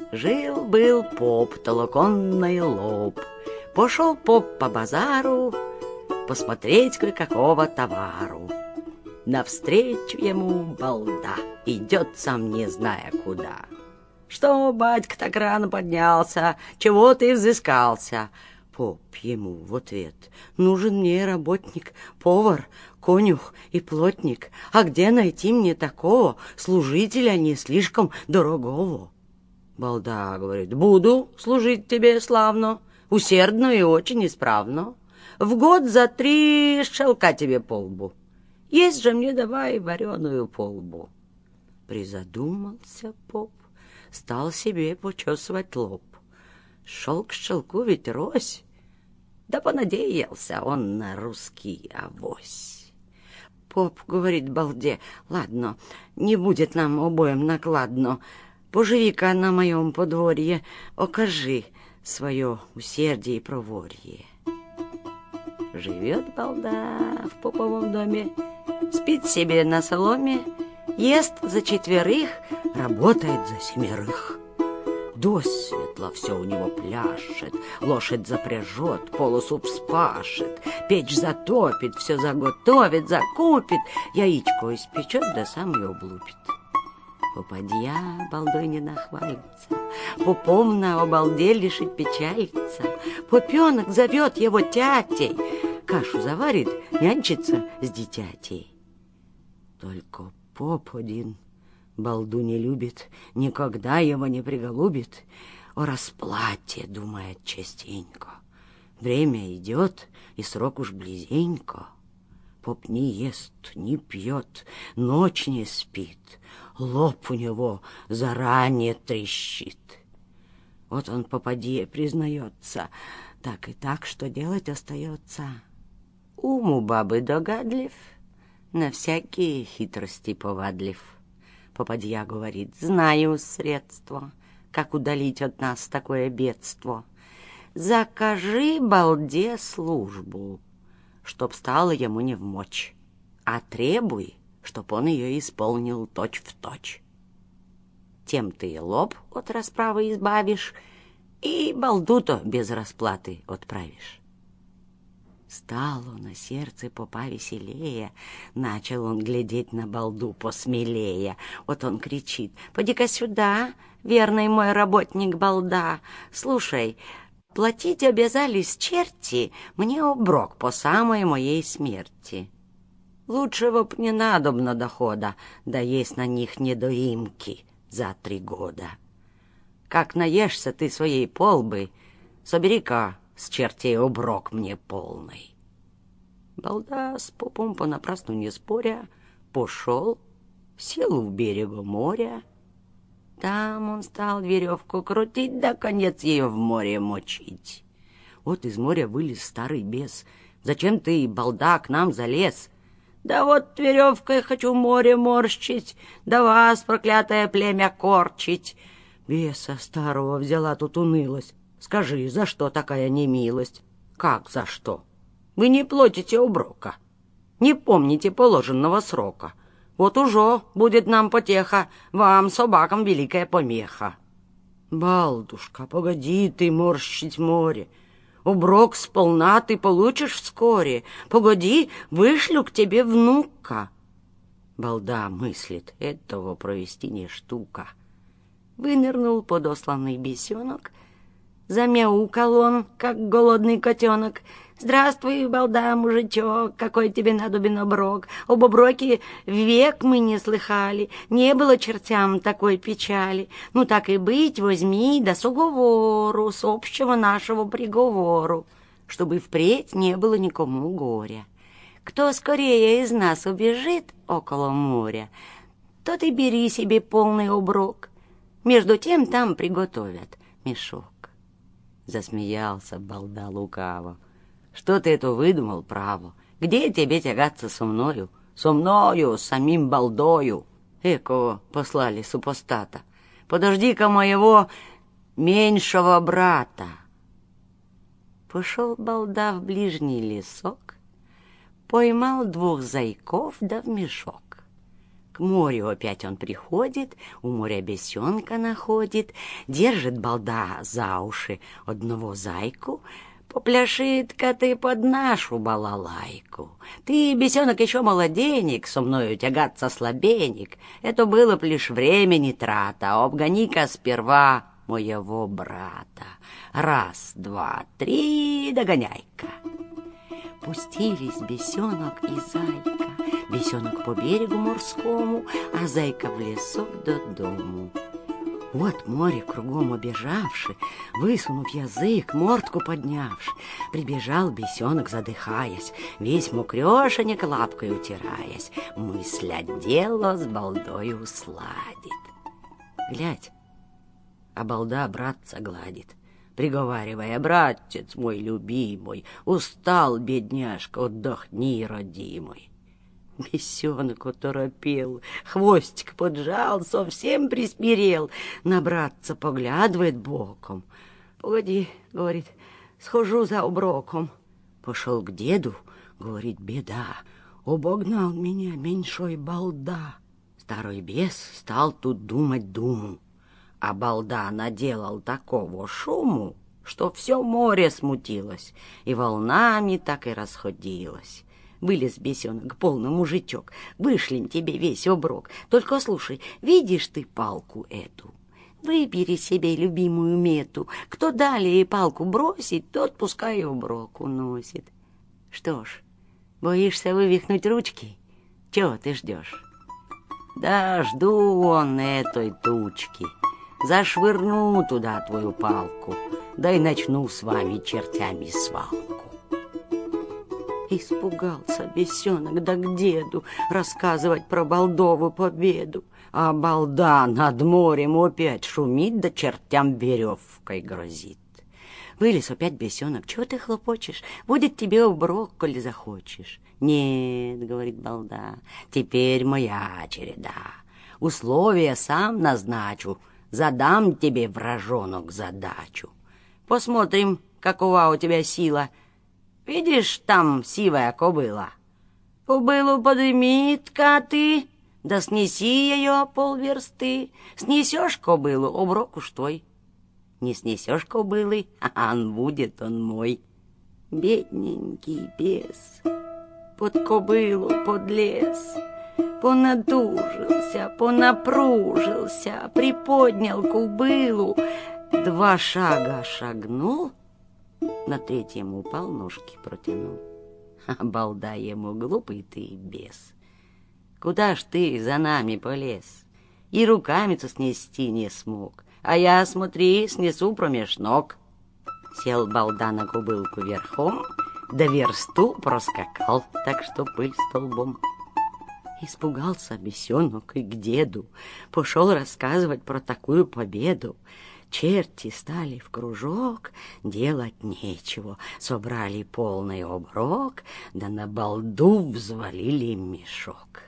Жил-был поп, толоконный лоб. Пошел поп по базару посмотреть кое-какого товару. Навстречу ему балда идет, сам не зная куда. Что, батька, так рано поднялся? Чего ты взыскался? Поп ему в ответ: нужен мне работник, повар, конюх и плотник. А где найти мне такого служителя не слишком дорогого? Балда говорит: буду служить тебе славно, усердно и очень исправно. В год за 3 шелка тебе по лбу. Есть же мне давай вареную полбу. Призадумался поп, стал себе почесывать лоб. Шел к шелку ведь рось, да понадеялся он на русский авось. Поп говорит балде: ладно, не будет нам обоим накладно. Поживи-ка на моем подворье, окажи свое усердие и проворье. Живет балда в поповом доме, спит себе на соломе, ест за 4, работает за 7. Досветло все у него пляшет, лошадь запряжет, полосу вспашет, печь затопит, все заготовит, закупит, яичко испечет, да сам ее облупит. Попадья балдой не нахвалится, поповна обалделишь и печалится. Попенок зовет его тятей, кашу заварит, нянчится с дитятей. Только поп один балду не любит, никогда его не приголубит. О расплате думает частенько. Время идет, и срок уж близенько. Поп не ест, не пьет, ночь не спит, лоб у него заранее трещит. Вот он попадье признается, так и так, что делать остается. Ум у бабы догадлив, на всякие хитрости повадлив. Попадья говорит: знаю средство, как удалить от нас такое бедство. Закажи балде службу, чтоб стало ему невмочь, а требуй, чтоб он ее исполнил точь-в-точь. Тем ты и лоб от расправы избавишь, и балду-то без расплаты отправишь. Стало на сердце попа веселее, начал он глядеть на балду посмелее. Вот он кричит: поди-ка сюда, верный мой работник балда, слушай, платить обязались черти мне оброк по самой моей смерти. Лучшего б не надобно дохода, да есть на них недоимки за 3 года. Как наешься ты своей полбы, собери-ка с чертей оброк мне полный. Балда с попом понапрасну не споря пошел, сел у берега моря. Там он стал веревку крутить, да конец ее в море мочить. Вот из моря вылез старый бес: зачем ты, балда, к нам залез? Да вот веревкой хочу море морщить, да вас, проклятое племя, корчить. Беса старого взяла тут унылость. Скажи, за что такая немилость? Как за что? Вы не платите оброка, не помните положенного срока. Вот уже будет нам потеха, вам, собакам, великая помеха. Балдушка, погоди ты морщить море, оброк сполна ты получишь вскоре. Погоди, вышлю к тебе внука. Балда мыслит: этого провести не штука. Вынырнул подосланный бесенок, замяукал он, как голодный котенок. Здравствуй, балда, мужичок, какой тебе надобен оброк? Об оброке век мы не слыхали, не было чертям такой печали. Ну так и быть, возьми да с уговору, с общего нашего приговору, чтобы впредь не было никому горя. Кто скорее из нас убежит около моря, тот и бери себе полный оброк. Между тем там приготовят мешок. Засмеялся балда лукаво. Что ты это выдумал, право? Где тебе тягаться со мною? Со мною, с самим балдою. Эко послали супостата. Подожди-ка моего меньшего брата. Пошел балда в ближний лесок, поймал 2 зайков да в мешок. К К морю опять он приходит, у моря бесенка находит, держит балда за уши одного зайку. Попляши-ка ты под нашу балалайку. Ты, бесенок, еще молоденек, со мною тягаться слабенек. Это было б лишь времени трата, обгони-ка сперва моего брата. Раз, два, три, догоняй-ка. Пустились бесенок и зайка. Бесенок по берегу морскому, а зайка в лесок до дому. Вот море кругом обежавши, высунув язык, мордку поднявши, прибежал бесенок, задыхаясь, весь мокрешенек лапкой утираясь, мысля дело с балдою сладит. Глядь, а балда братца гладит, приговаривая: братец мой любимый, устал, бедняжка, отдохни, родимый. Бесенок оторопел, хвостик поджал, совсем присмирел, на братца поглядывает боком. «Погоди, — говорит, — схожу за оброком». Пошел к деду, говорит: беда, обогнал меня меньшой балда. Старый бес стал тут думать думу, а балда наделал такого шуму, что все море смутилось, и волнами так и расходилось. Вылез бесенок, полный мужичок, вышлем тебе весь оброк. Только слушай, видишь ты палку эту? Выбери себе любимую мету. Кто далее палку бросит, тот пускай оброк уносит. Что ж, боишься вывихнуть ручки? Чего ты ждешь? Да жду он этой тучки. Зашвырну туда твою палку, да и начну с вами, чертями, свалку. Испугался бесенок, да к деду рассказывать про балдову победу. А балда над морем опять шумит, да чертям веревкой грозит. Вылез опять бесенок: чего ты хлопочешь? Будет тебе оброк, коли захочешь. Нет, говорит балда, теперь моя череда. Условия сам назначу, задам тебе, вражонок, задачу. Посмотрим, какова у тебя сила. Видишь, там сивая кобыла? Кобылу подымит-ка ты, да снеси ее полверсты. Снесешь кобылу, оброк уж твой. Не снесешь кобылы, а будет он мой. Бедненький бес под кобылу подлез, понадужился, понапружился, приподнял кобылу, 2 шага шагнул, на 3-м упал, ножки протянул. А балда ему: глупый ты бес, куда ж ты за нами полез? И руками-то снести не смог, а я, смотри, снесу промеж ног. Сел балда на кобылку верхом, да версту проскакал, так что пыль столбом. Испугался бесенок и к деду пошел рассказывать про такую победу. Черти стали в кружок, делать нечего, собрали полный оброк, да на балду взвалили мешок.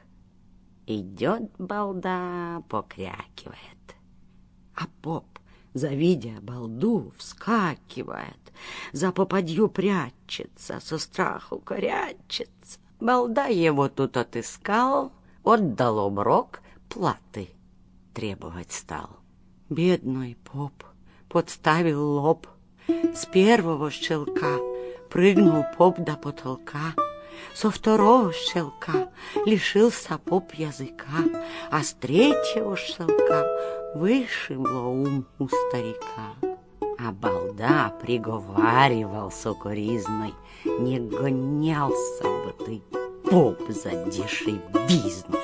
Идет балда, покрякивает, а поп, завидя балду, вскакивает, за попадью прячется, со страху корячится. Балда его тут отыскал, отдал оброк, платы требовать стал. Бедный поп подставил лоб, с первого щелка прыгнул поп до потолка, со второго щелка лишился поп языка, а с 3-го щелка вышибло ум у старика. А балда приговаривал сокоризной: не гонялся бы ты, поп, за дешевизной.